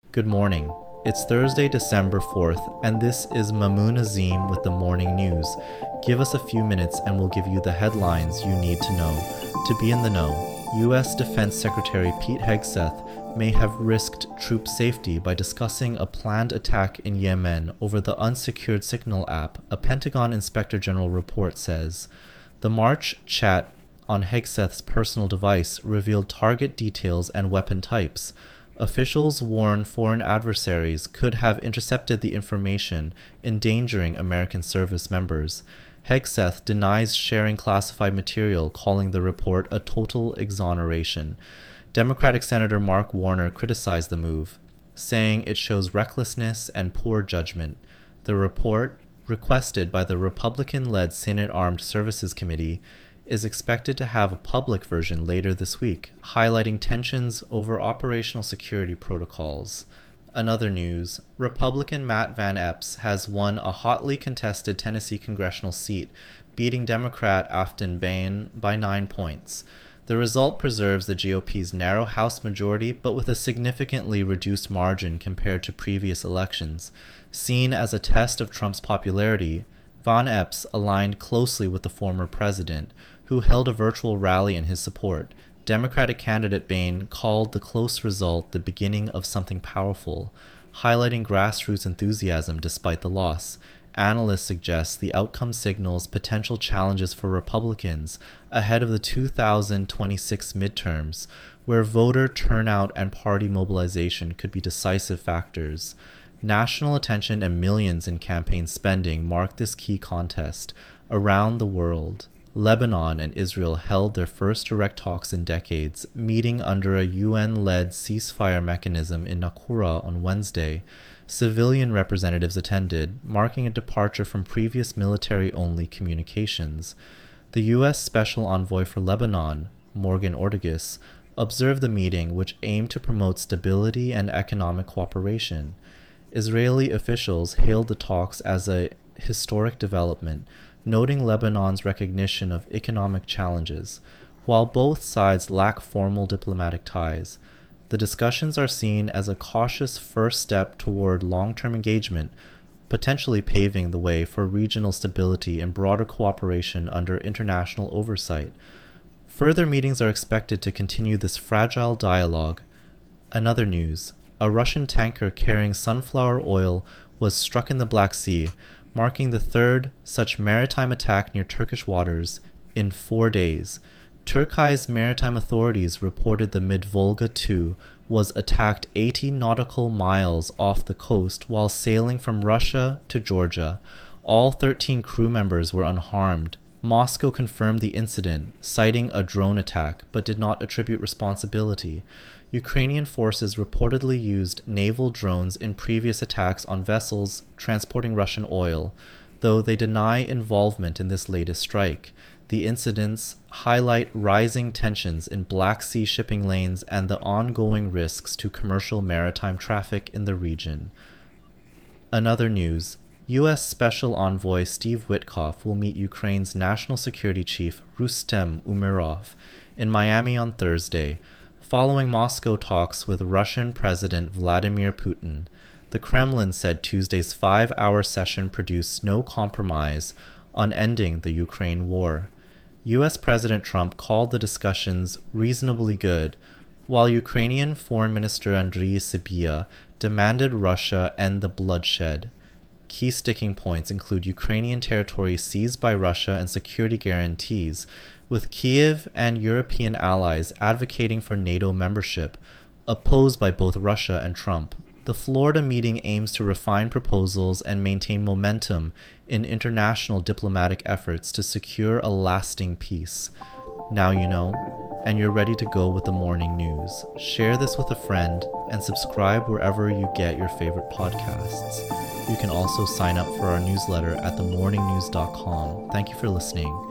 Good morning. It's Thursday, December 4th, and this is Mamoon Azim with the morning news. Give us a few minutes and we'll give you the headlines you need to know. To be in the know, U.S. Defense Secretary Pete Hegseth may have risked troop safety by discussing a planned attack in Yemen over the unsecured Signal app, a Pentagon Inspector General report says. The March chat on Hegseth's personal device revealed target details and weapon types. Officials warn foreign adversaries could have intercepted the information, endangering American service members. Hegseth denies sharing classified material, calling the report a total exoneration. Democratic Senator Mark Warner criticized the move, saying it shows recklessness and poor judgment. The report, requested by the Republican-led Senate Armed Services Committee, is expected to have a public version later this week, highlighting tensions over operational security protocols. Another news, Republican Matt Van Epps has won a hotly contested Tennessee congressional seat, beating Democrat Afton Bain by 9 points. The result preserves the GOP's narrow House majority, but with a significantly reduced margin compared to previous elections. Seen as a test of Trump's popularity, Van Epps aligned closely with the former president, who held a virtual rally in his support. Democratic candidate Bain called the close result the beginning of something powerful, highlighting grassroots enthusiasm despite the loss. Analysts suggest the outcome signals potential challenges for Republicans ahead of the 2026 midterms, where voter turnout and party mobilization could be decisive factors. National attention and millions in campaign spending mark this key contest. Around the world, Lebanon and Israel held their first direct talks in decades, meeting under a UN-led ceasefire mechanism in Nakura on Wednesday. Civilian representatives attended, marking a departure from previous military-only communications. The U.S. Special Envoy for Lebanon, Morgan Ortagus, observed the meeting, which aimed to promote stability and economic cooperation. Israeli officials hailed the talks as a historic development, noting Lebanon's recognition of economic challenges. While both sides lack formal diplomatic ties, the discussions are seen as a cautious first step toward long-term engagement, potentially paving the way for regional stability and broader cooperation under international oversight. Further meetings are expected to continue this fragile dialogue. Another news, a Russian tanker carrying sunflower oil was struck in the Black Sea, marking the third such maritime attack near Turkish waters in 4 days. Turkey's maritime authorities reported the Mid-Volga II was attacked 80 nautical miles off the coast while sailing from Russia to Georgia. All 13 crew members were unharmed. Moscow confirmed the incident, citing a drone attack, but did not attribute responsibility. Ukrainian forces reportedly used naval drones in previous attacks on vessels transporting Russian oil, though they deny involvement in this latest strike. The incidents highlight rising tensions in Black Sea shipping lanes and the ongoing risks to commercial maritime traffic in the region. Another news, U.S. Special Envoy Steve Witkoff will meet Ukraine's National Security Chief Rustem Umerov in Miami on Thursday, following Moscow talks with Russian President Vladimir Putin. The Kremlin said Tuesday's 5-hour session produced no compromise on ending the Ukraine war. U.S. President Trump called the discussions reasonably good, while Ukrainian Foreign Minister Andriy Sybiha demanded Russia end the bloodshed. Key sticking points include Ukrainian territory seized by Russia and security guarantees, with Kyiv and European allies advocating for NATO membership, opposed by both Russia and Trump. The Florida meeting aims to refine proposals and maintain momentum in international diplomatic efforts to secure a lasting peace. Now you know, and you're ready to go with the morning news. Share this with a friend and subscribe wherever you get your favorite podcasts. You can also sign up for our newsletter at themorningnews.com. Thank you for listening.